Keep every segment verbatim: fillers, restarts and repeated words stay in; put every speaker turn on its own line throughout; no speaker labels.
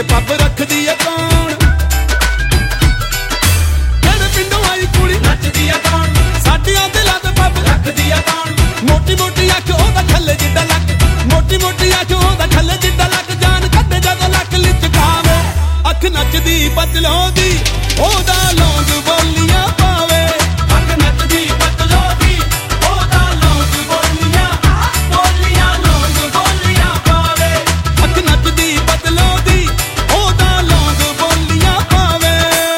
ਤੇ ਪੱਬ ਰੱਖਦੀ ਆ ਕੌਣ? ਕਿਹੜੇ ਪਿੰਡੋਂ ਆਈ ਕੁੜੀ ਨੱਚਦੀ ਆ ਕੌਣ? ਸਾਡੀਆਂ ਦਿਲਾਂ ਤੇ ਪੱਬ ਰੱਖਦੀ ਆ ਕੌਣ? ਮੋਟੀ ਮੋਟੀ ਅੱਖ ਉਹਦਾ ਥੱਲੇ ਜਿੱਡਾ ਲੱਕ, ਮੋਟੀ ਮੋਟੀ ਅੱਖ ਉਹਦਾ ਥੱਲੇ ਜਿੱਡਾ ਲੱਕ, ਜਾਨ ਕੱਢੇ ਜਦੋਂ ਲੱਕ ਲਿਚਕਾਵੇ। ਅੱਖ ਨੱਚਦੀ ਪਤਲੋਂ ਦੀ ਉਹਦਾ ਲੌਂਗ ਬੋਲੀਆਂ ਪਾਵੇ। ਅੱਖ ਨੱਚਦੀ ਪਤਲੋਂ ਦੀ ਉਹਦਾ ਲੌਂਗ ਬੋਲੀਆਂ ਬੋਲੀਆਂ ਲੌਂਗ ਬੋਲੀਆਂ ਪਾਵੇ। ਅੱਖ ਨੱਚਦੀ ਪਤਲੋਂ ਦੀ ਉਹਦਾ ਲੌਂਗ ਬੋਲੀਆਂ ਪਾਵੇ।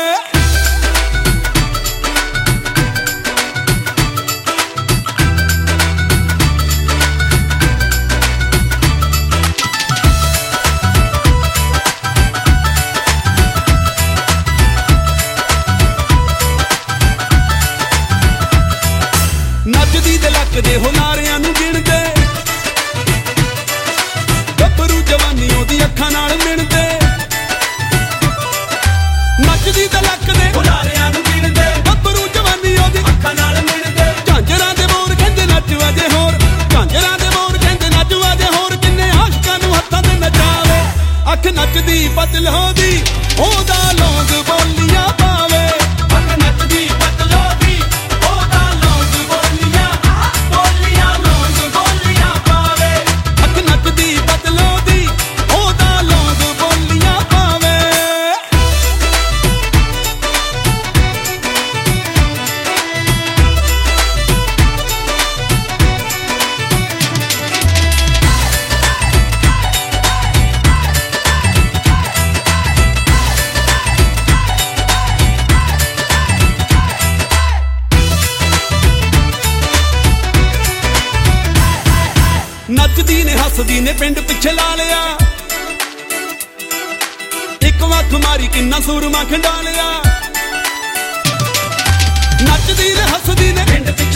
ਨੱਚਦੀ ਦੇ ਲੱਕ ਦੇ ਹੁਲਾਰਿਆਂ ਨੂੰ ਗਿਣਦੇ, ਗੱਭਰੂ ਜਵਾਨੀ ਉਹਦੀ ਅੱਖਾਂ ਨਾਲ ਮਿਣਦੇ। ਨੱਚਦੀ ਦੇ ਲੱਕ ਦੇ ਹੁਲਾਰਿਆਂ ਨੂੰ ਗਿਣਦੇ, ਗੱਭਰੂ ਜਵਾਨੀ ਉਹਦੀ ਅੱਖਾਂ ਨਾਲ ਮਿਣਦੇ। ਝਾਂਜਰਾਂ ਦੇ ਮੋਰ ਕਹਿੰਦੇ ਨੱਚ ਵਜੇ ਹੋਰ, ਝਾਂਜਰਾਂ ਦੇ ਮੋਰ ਕਹਿੰਦੇ ਨੱਚ ਵਜੇ ਹੋਰ, ਕਿੰਨੇ ਆਸ਼ਕਾਂ ਨੂੰ ਹੱਥਾਂ ਤੇ ਨਚਾਵੇ। ਅੱਖ ਨੱਚਦੀ ਪਤਲੋਂ ਦੀ ਉਹਦਾ ਲੌਂਗ ਬੋਲੀਆਂ ਪਾਵੇ। ਅੱਖ ਨੱਚਦੀ ਪਤਲੋਂ ਦੀ ਉਹਦਾ ਲੌਂਗ ਬੋਲੀਆਂ ਬੋਲੀਆਂ ਲੌਂਗ ਬੋਲੀਆਂ ਪਾਵੇ। ਅੱਖ ਨੱਚਦੀ ਪਤਲੋਂ ਦੀ ਉਹਦਾ ਲੌਂਗ ਬੋਲੀਆਂ ਪਾਵੇ। ਨੱਚਦੀ ਨੇ ਹੱਸਦੀ ਨੇ ਪਿੰਡ ਪਿੱਛੇ ਲਾ ਲਿਆ, ਇੱਕ ਵੱਖ ਮਾਰੀ ਕਿੰਨਾ ਸੂਰਮਾ ਖੰਡਾ ਲਿਆ। ਨੱਚਦੀ ਨੇ ਹੱਸਦੀ ਨੇ ਪਿੰਡ ਪਿੱਛੇ